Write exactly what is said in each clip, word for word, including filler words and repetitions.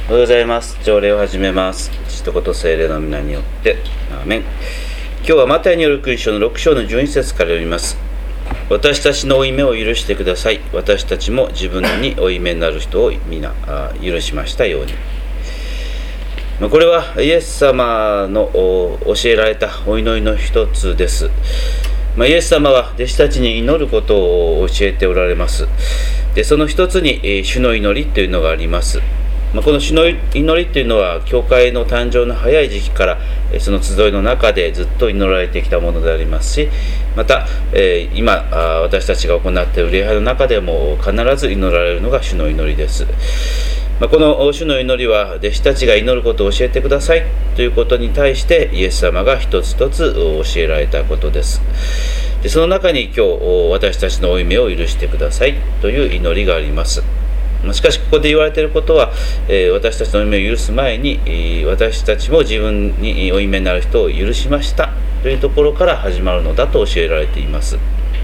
おはようございます。朝礼を始めます。父と子と聖霊の皆によって。アーメン。今日はマタイによる福音書のろく章のじゅうに節から読みます。私たちの負い目を許してください。私たちも自分に負い目になる人を皆許しましたように。これはイエス様の教えられたお祈りの一つです。イエス様は弟子たちに祈ることを教えておられます。で、その一つに主の祈りというのがあります。この主の祈りというのは教会の誕生の早い時期からその集いの中でずっと祈られてきたものでありますし、また今私たちが行っている礼拝の中でも必ず祈られるのが主の祈りです。この主の祈りは弟子たちが祈ることを教えてくださいということに対してイエス様が一つ一つ教えられたことです。で、その中に今日私たちの負い目を許してくださいという祈りがあります。しかしここで言われていることは、私たちの負い目を許す前に私たちも自分に負い目になる人を許しましたというところから始まるのだと教えられています。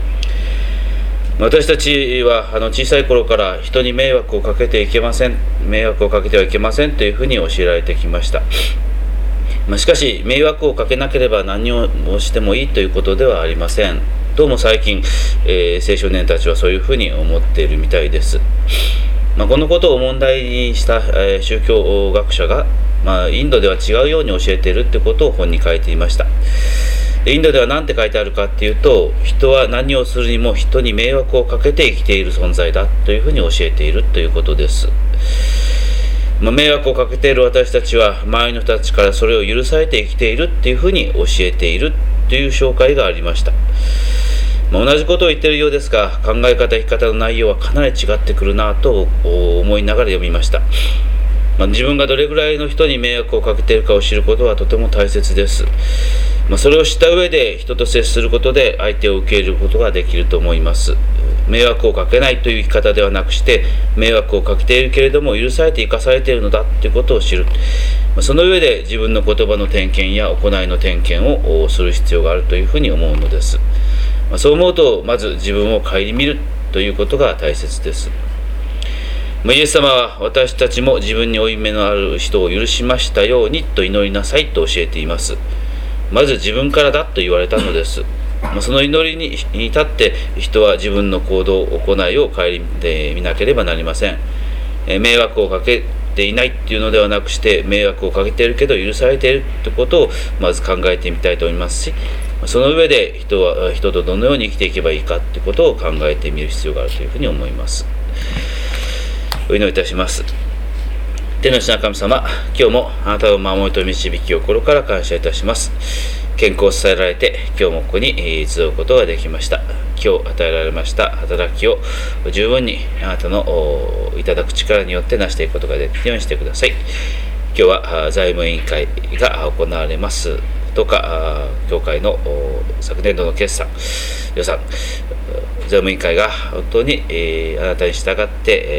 私たちはあの小さい頃から人に迷惑をかけていけません迷惑をかけてはいけませんというふうに教えられてきました。しかし迷惑をかけなければ何をしてもいいということではありません。どうも最近、えー、青少年たちはそういうふうに思っているみたいです。まあ、このことを問題にした、えー、宗教学者が、まあ、インドでは違うように教えているということを本に書いていました。インドでは何て書いてあるかっていうと、人は何をするにも人に迷惑をかけて生きている存在だというふうに教えているということです。まあ、迷惑をかけている私たちは周りの人たちからそれを許されて生きているっていうふうに教えているという紹介がありました。まあ、同じことを言っているようですが、考え方生き方の内容はかなり違ってくるなと思いながら読みました。まあ、自分がどれぐらいの人に迷惑をかけているかを知ることはとても大切です。まあ、それを知った上で人と接することで相手を受け入れることができると思います。迷惑をかけないという生き方ではなくして、迷惑をかけているけれども許されて生かされているのだということを知る。まあ、その上で自分の言葉の点検や行いの点検をする必要があるというふうに思うのです。まあ、そう思うとまず自分を顧みるということが大切です。イエス様は私たちも自分に負い目のある人を許しましたようにと祈りなさいと教えています。まず自分からだと言われたのです。その祈りに立って人は自分の行動行いを顧みてみなければなりません。迷惑をかけていないっていうのではなくして、迷惑をかけているけど許されているということをまず考えてみたいと思いますし、その上で人は人とどのように生きていけばいいかということを考えてみる必要があるというふうに思います。お祈りいたします。天の父な神様、今日もあなたの守りと導きを心から感謝いたします。健康を支えられて今日もここに集うことができました。今日与えられました働きを十分にあなたのいただく力によって成していくことができるようにしてください。今日は財務委員会が行われます。どうか教会の昨年度の決算予算、財務委員会が本当に、えー、あなたに従って、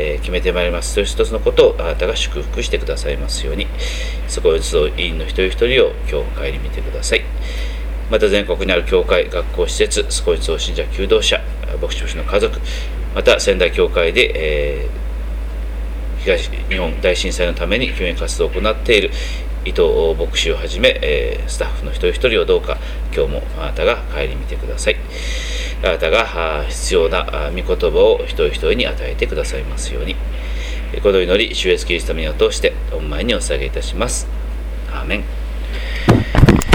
えー、決めてまいります。そして一つのことをあなたが祝福してくださいますように、そこを集う委員の一人一人を今日帰り見てください。また全国にある教会、学校施設、スコイツを信者求道者、牧師牧師の家族、また仙台教会で、えー、東日本大震災のために救援活動を行っている伊藤牧師をはじめ、えー、スタッフの一人一人をどうか今日もあなたが顧みてください。あなたが必要な御言葉を一人一人に与えてくださいますように、この祈り主イエスキリストの名を通して御前にお捧げいたします。アーメン。